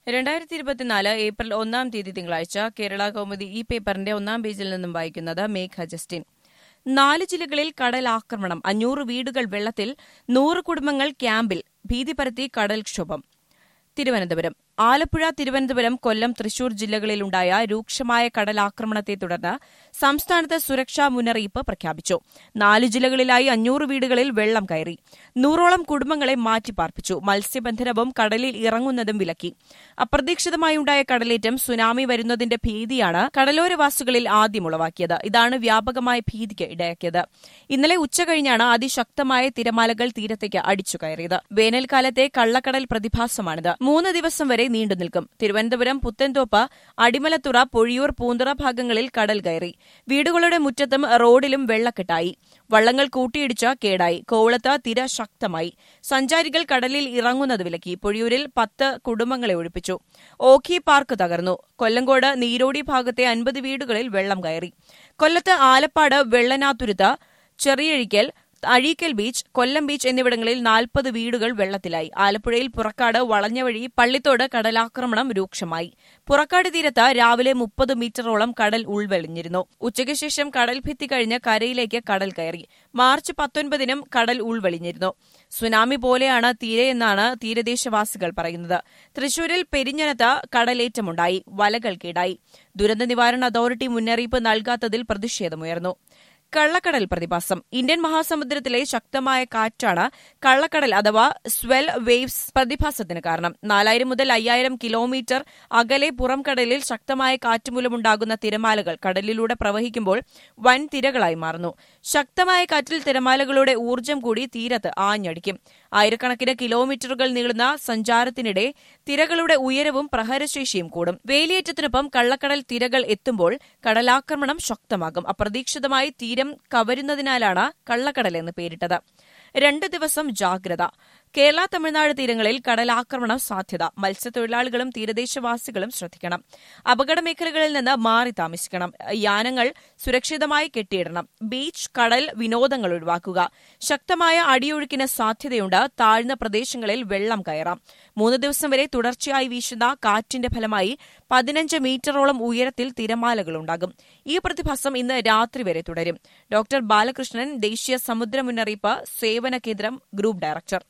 2024 April 1 തിങ്കളാഴ്ച കേരള കൗമുദി ഈ പേപ്പറിന്റെ 1 പേജിൽ നിന്നും വായിക്കുന്നത് മേഘ ജസ്റ്റിൻ. 4 ജില്ലകളിൽ കടലാക്രമണം, 500 വീടുകൾ വെള്ളത്തിൽ, 100 കുടുംബങ്ങൾ ക്യാമ്പിൽ, ഭീതി പരത്തി കടൽക്ഷോഭം. തിരുവനന്തപുരം, ആലപ്പുഴ, തിരുവനന്തപുരം, കൊല്ലം, തൃശൂർ ജില്ലകളിലുണ്ടായ രൂക്ഷമായ കടലാക്രമണത്തെ തുടർന്ന് സംസ്ഥാനത്ത് സുരക്ഷാ മുന്നറിയിപ്പ് പ്രഖ്യാപിച്ചു. 4 ജില്ലകളിലായി 500 വീടുകളിൽ വെള്ളം കയറി. 100ഓളം കുടുംബങ്ങളെ മാറ്റിപ്പാർപ്പിച്ചു. മത്സ്യബന്ധനവും കടലിൽ ഇറങ്ങുന്നതും വിലക്കി. അപ്രതീക്ഷിതമായുണ്ടായ കടലേറ്റം സുനാമി വരുന്നതിന്റെ ഭീതിയാണ് കടലോരവാസികളിൽ ആദ്യം ഉളവാക്കിയത്. ഇതാണ് വ്യാപകമായ ഭീതിക്ക് ഇടയാക്കിയത്. ഇന്നലെ ഉച്ചകഴിഞ്ഞാണ് അതിശക്തമായ തിരമാലകൾ തീരത്തേക്ക് അടിച്ചുകയറിയത്. വേനൽക്കാലത്തെ കള്ളക്കടൽ പ്രതിഭാസമാണിത്. 3 ദിവസം വരെ നീണ്ടുനിൽക്കും. തിരുവനന്തപുരം, പുത്തൻതോപ്പ്, അടിമലത്തുറ, പൊഴിയൂർ, പൂന്തുറ ഭാഗങ്ങളിൽ കടൽ കയറി. വീടുകളുടെ മുറ്റത്തും റോഡിലും വെള്ളക്കെട്ടായി. വള്ളങ്ങൾ കൂട്ടിയിടിച്ച് കേടായി. കോവളത്ത് തിര ശക്തമായി. സഞ്ചാരികൾ കടലിൽ ഇറങ്ങുന്നത് വിലക്കി. പൊഴിയൂരിൽ 10 കുടുംബങ്ങളെ ഒഴിപ്പിച്ചു. ഓഖി പാർക്ക് തകർന്നു. കൊല്ലങ്കോട്, നീരോടി ഭാഗത്തെ 50 വീടുകളിൽ വെള്ളം കയറി. കൊല്ലത്ത് ആലപ്പാട്, വെള്ളനാതുരുത്ത്, ചെറിയഴിക്കൽ, അഴീക്കൽ ബീച്ച്, കൊല്ലം ബീച്ച് എന്നിവിടങ്ങളിൽ 40 വീടുകൾ വെള്ളത്തിലായി. ആലപ്പുഴയിൽ പുറക്കാട്, വളഞ്ഞവഴി, പള്ളിത്തോട് കടലാക്രമണം രൂക്ഷമായി. പുറക്കാട് തീരത്ത് രാവിലെ 30 മീറ്ററോളം കടൽ ഉൾവലിഞ്ഞിരുന്നു. ഉച്ചയ്ക്ക് ശേഷം കടൽ ഭിത്തി കഴിഞ്ഞ് കരയിലേക്ക് കടൽ കയറി. മാർച്ച് 19-നും കടൽ ഉൾവലിഞ്ഞിരുന്നു. സുനാമി പോലെയാണ് തീരെയെന്നാണ് തീരദേശവാസികൾ പറയുന്നത്. തൃശൂരിൽ പെരിഞ്ഞനത്ത് കടലേറ്റമുണ്ടായി. വലകൾ കേടായി. ദുരന്ത നിവാരണ അതോറിറ്റി മുന്നറിയിപ്പ് നൽകാത്തതിൽ പ്രതിഷേധമുയർന്നു. കള്ളക്കടൽ പ്രതിഭാസം. ഇന്ത്യൻ മഹാസമുദ്രത്തിലെ ശക്തമായ കാറ്റാണ് കള്ളക്കടൽ അഥവാ സ്വെൽ വേവ്സ് പ്രതിഭാസത്തിന് കാരണം. 4000 മുതൽ 5000 കിലോമീറ്റർ അകലെ പുറംകടലിൽ ശക്തമായ കാറ്റുമൂലമുണ്ടാകുന്ന തിരമാലകൾ കടലിലൂടെ പ്രവഹിക്കുമ്പോൾ വൻ തിരകളായി മാറുന്നു. ശക്തമായ കാറ്റിൽ തിരമാലകളുടെ ഊർജ്ജം കൂടി തീരത്ത് ആഞ്ഞടിക്കും. ആയിരക്കണക്കിന് കിലോമീറ്ററുകൾ നീളുന്ന സഞ്ചാരത്തിനിടെ തിരകളുടെ ഉയരവും പ്രഹരശേഷിയും കൂടും. വേലിയേറ്റത്തിനൊപ്പം കള്ളക്കടൽ തിരകൾ എത്തുമ്പോൾ കടലാക്രമണം ശക്തമാകും. അപ്രതീക്ഷിതമായി തീരം കവരുന്നതിനാലാണ് കള്ളക്കടൽ എന്ന് പേരിട്ടത്. 2 ദിവസം ജാഗ്രത. കേരള, തമിഴ്നാട് തീരങ്ങളിൽ കടലാക്രമണം സാധ്യത. മത്സ്യത്തൊഴിലാളികളും തീരദേശവാസികളും ശ്രദ്ധിക്കണം. അപകട മേഖലകളിൽ നിന്ന് മാറി താമസിക്കണം. യാനങ്ങൾ സുരക്ഷിതമായി കെട്ടിയിടണം. ബീച്ച്, കടൽ വിനോദങ്ങൾ ഒഴിവാക്കുക. ശക്തമായ അടിയൊഴുക്കിന് സാധ്യതയുണ്ട്. താഴ്ന്ന പ്രദേശങ്ങളിൽ വെള്ളം കയറാം. 3 ദിവസം വരെ തുടർച്ചയായി വീശുന്ന കാറ്റിന്റെ ഫലമായി 15 മീറ്ററോളം ഉയരത്തിൽ തിരമാലകളുണ്ടാകും. ഈ പ്രതിഭാസം ഇന്ന് രാത്രി വരെ തുടരും. ഡോക്ടർ ബാലകൃഷ്ണൻ, ദേശീയ സമുദ്ര മുന്നറിയിപ്പ് സേവന കേന്ദ്രം ഗ്രൂപ്പ് ഡയറക്ടർ.